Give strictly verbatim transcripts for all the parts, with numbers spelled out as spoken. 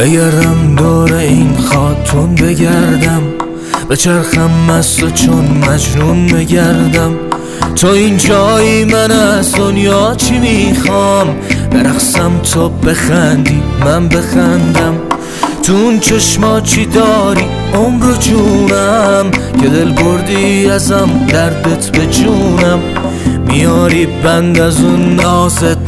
بگردم دور این خاتون بگردم، به چرخم مست و چون مجنون بگردم. تو این جایی من از دنیا چی میخوام؟ برقصم تو بخندی من بخندم. تو اون چشما چی داری عمر و جونم، که دل بردی ازم دردت به جونم. میاری بند از اون نازت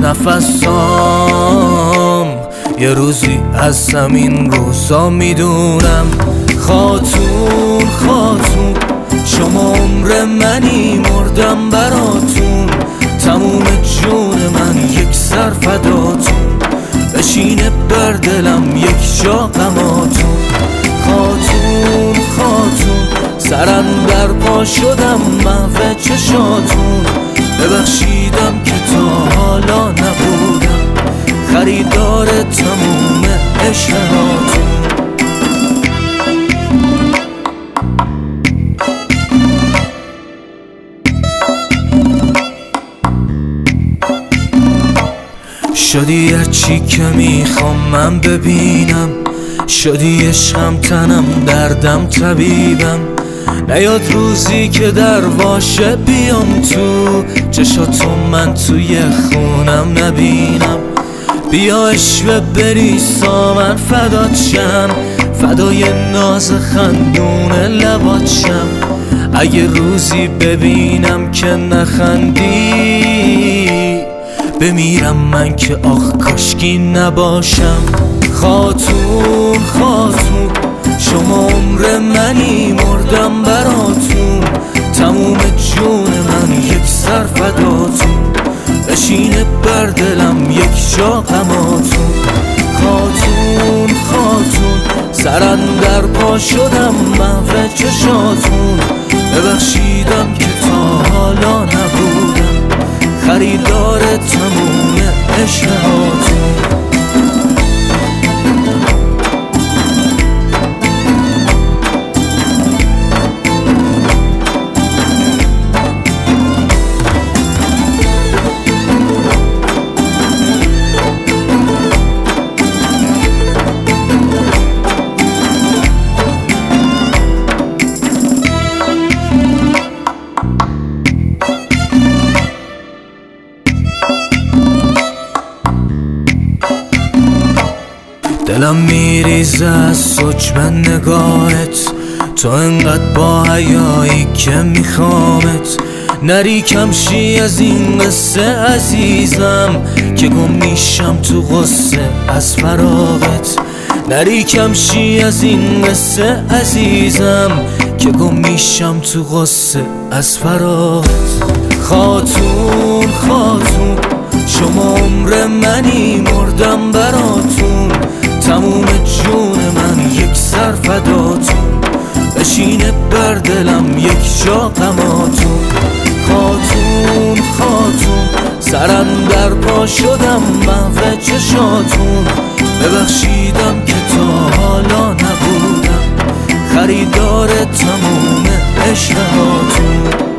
نفسام، یه روزی از همین روزا میدونم. خاتون خاتون شما عمر منی، مردم براتون. تموم جون من یک سر فداتون، بشینه بر دلم یک جا غماتون. خاتون خاتون سرم در پا شدم محو چشاتون. ببخشیدم که تا حالا نبودم خریدار تموم عشقاتون. شدی هرچی که میخوام من ببینم، شدی عشقم تنم دردم طبیبم. نیاد روزی که در واشه بیام تو چشاتو من توی خونم نبینم. بیا عشوه بریسا من فدات شم، فدای ناز خندون لبات شم. اگه روزی ببینم که نخندی، بمیرم من که آخ کاشکی نباشم. خاتون خاتون شما عمر منی، مردم براتون. تموم جون من یک سر فداتون، بشینه بر دلم یک جا غماتون. خاتون خاتون سرم در پا شدم محو چشاتون. ببخشیدم که تا حالا نبودم خریدار تموم عشقاتون. دلم میریزه از سجب نگاهت، تو انقدر با حیایی که میخوامت. نری کمشی از این قصه عزیزم، که گم میشم تو غصه از فراغت. نری کمشی از این قصه عزیزم، که گم میشم تو غصه از فراغت. خاتون خاتون شما عمر منی، مردم براتون. تموم جون من یک سر فداتون، بشینه بر دلم یک جا غماتون. خاتون خاتون سرم در پا شدم محو چشاتون. ببخشیدم که تا حالا نبودم خریدار تموم عشقاتون.